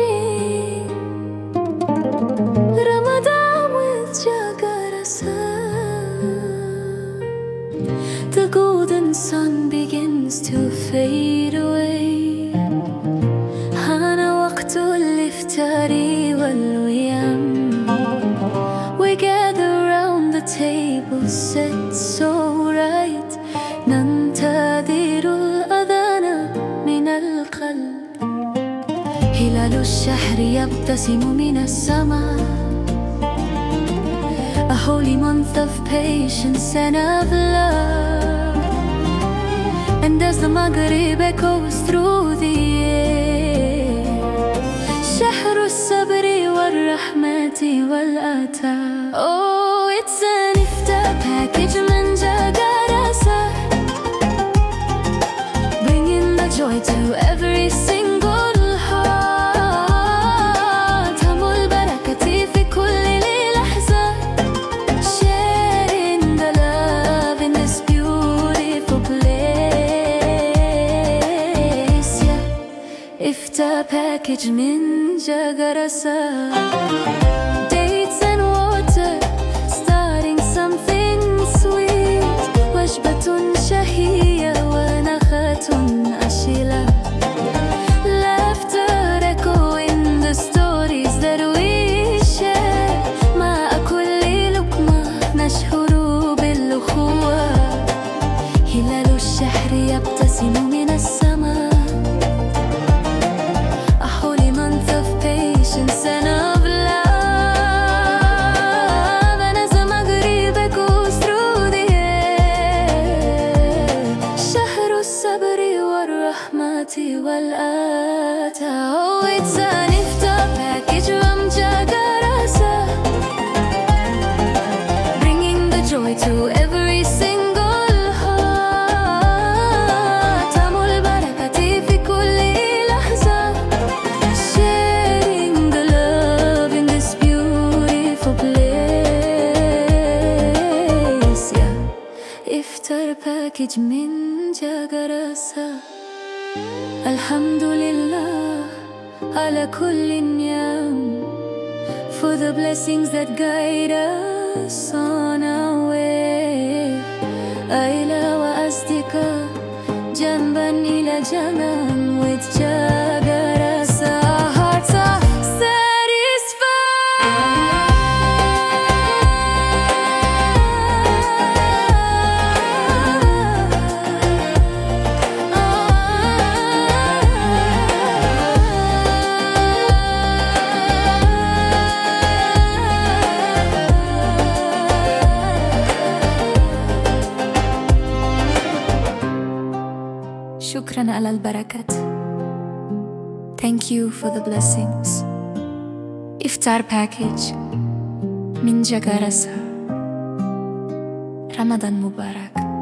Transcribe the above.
dream. Ramadan with Jagarasa. The golden sun begins to fade away. حان وقت الإفطار والويام. We gather round the table set so right. ننتظر الأذان من القلب. هلال الشهر يبتسم من السماء. A holy month of patience and of love. And as the Maghrib echoes through the air, شهر الصبر والرحمة والعطاء. Oh, it's an iftar package من Jagarasa, bringing the joy to every single heart. هم البركة في كل لحظة, sharing the love in this beautiful place. Yeah, iftar package من Jagarasa. Dates and water, starting something sweet. وجبة شهية ونخة أشلة. Laughter echoing the stories that we share. مع كل لقمة نشعر بالأخوة. هلال الشهر يبتسم من السماء. A holy month of patience and of love. And as the Maghrib echoes through the air, شهر الصبر والرحمة والعطاء. Oh, it's an iftar package from Jagarasa, bringing the joy to every single heart. هم البركة في كل لحظة, sharing the love in this beautiful place. Yeah, iftar package من Jagarasa. Alhamdulillah على كل نعم, for the blessings that guide us on our way. عائلة وأصدقاء جنبا إلى جنب with Jagarasa. Our hearts are شكراً على البركات. Thank you for the blessings. Iftar package من Jagarasa. Ramadan Mubarak.